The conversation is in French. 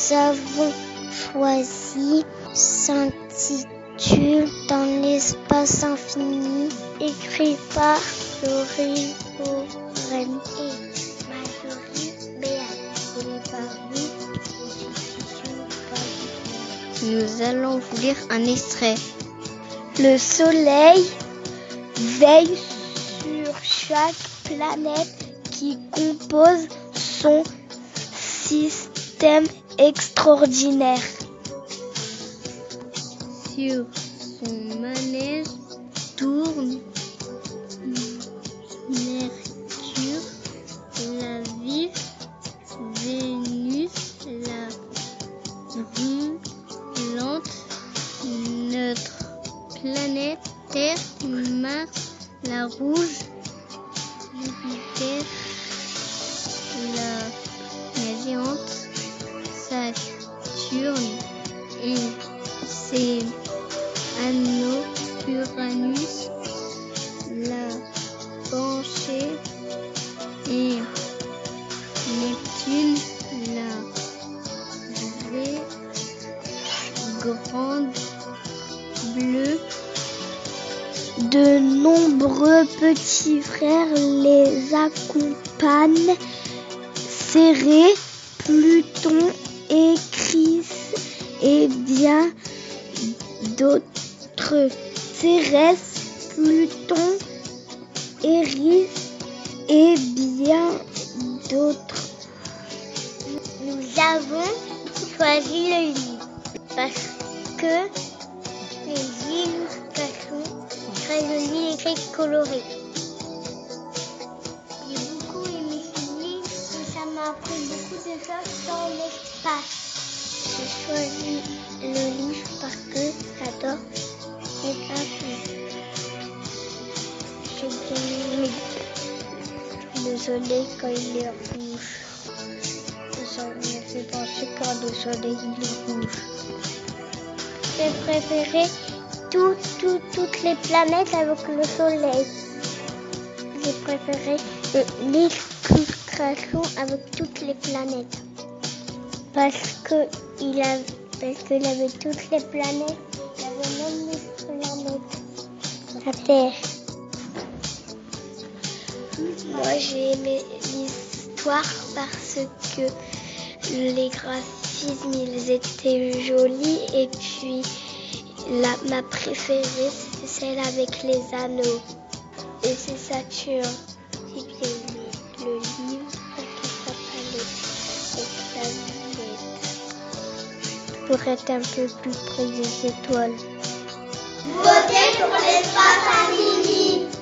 avons choisi s'intitule Dans l'espace infini, écrit par Laurie Oren et Marjorie Béal. Nous allons vous lire un extrait. Le soleil veille sur chaque planète qui compose son système extraordinaire. Sur son manège tourne Mercure, la vive Vénus, la brûlante notre planète Terre, Mars, la rouge, Jupiter, la géante, Saturne et ses anneaux, Uranus, la Panthée et Neptune, la grande bleue. De nombreux petits frères les accompagnent, Cérès, Pluton et Chryse et bien d'autres. Cérès, Pluton, Eris et bien d'autres. Nous avons choisi le livre parce que les illustrations très jolies, écrits colorés. J'ai beaucoup aimé ce livre et ça m'a appris beaucoup de choses sur l'espace. J'ai choisi le livre parce que j'adore les graphismes. J'ai bien aimé le soleil quand il est rouge. Ça me fait penser quand le soleil il est rouge. J'ai préféré toutes les planètes avec le soleil. J'ai préféré l'illustration avec toutes les planètes. Parce qu'il avait toutes les planètes, il avait même les planètes. La Terre. Moi j'ai aimé l'histoire parce que les graphismes ils étaient jolis et puis ma préférée c'était celle avec les anneaux et c'est Saturne. J'ai bien aimé le livre qui s'appelait Les planètes pour être un peu plus près des étoiles. Votez pour l'espace infini.